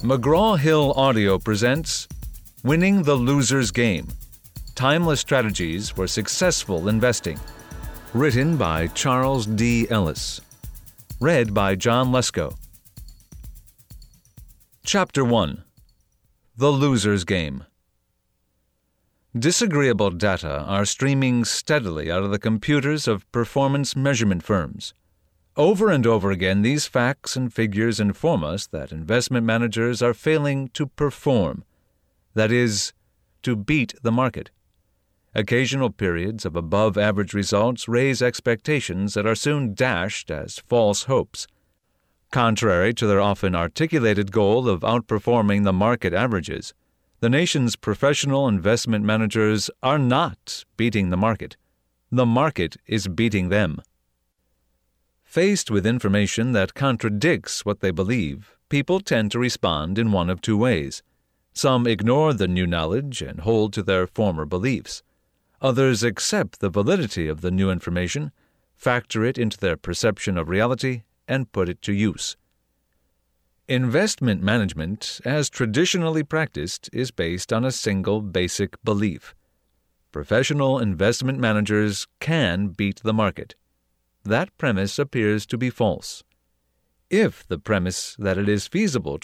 McGraw-Hill Audio presents Winning the Loser's Game: Timeless Strategies for Successful Investing. Written by Charles D. Ellis. Read by John Lesko. Chapter 1. The Loser's Game. Disagreeable data are streaming steadily out of the computers of performance measurement firms. Over and over again, these facts and figures inform us that investment managers are failing to perform, that is, to beat the market. Occasional periods of above-average results raise expectations that are soon dashed as false hopes. Contrary to their often articulated goal of outperforming the market averages, the nation's professional investment managers are not beating the market. The market is beating them. Faced with information that contradicts what they believe, people tend to respond in one of two ways. Some ignore the new knowledge and hold to their former beliefs. Others accept the validity of the new information, factor it into their perception of reality, and put it to use. Investment management, as traditionally practiced, is based on a single basic belief. Professional investment managers can beat the market. That premise appears to be false. If the premise that it is feasible to